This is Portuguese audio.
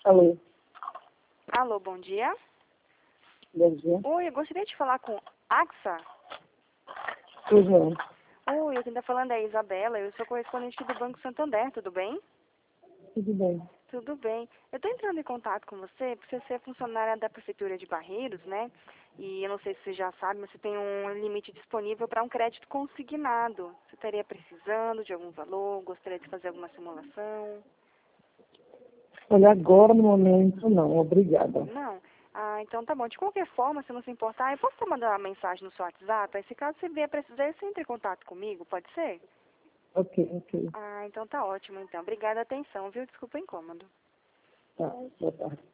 Alô, Alô, bom dia. bom dia. Oi, eu gostaria de falar com AXA. Tudo bem? Oi, quem está falando é a Isabela, eu sou correspondente do Banco Santander, tudo bem? Tudo bem. Tudo bem. Eu estou entrando em contato com você porque você é funcionária da Prefeitura de Barreiros, né? E eu não sei se você já sabe, mas você tem um limite disponível para um crédito consignado. Você estaria precisando de algum valor? Gostaria de fazer alguma simulação? Olha, agora no momento não, obrigada. Não? Ah, então tá bom. De qualquer forma, se não se importar, eu posso te mandar uma mensagem no seu WhatsApp? Aí, se caso você vier precisar, você entre em contato comigo, pode ser? Ok, ok. Ah, então tá ótimo, então. Obrigada, atenção, viu? Desculpa o incômodo. Tá, boa tarde.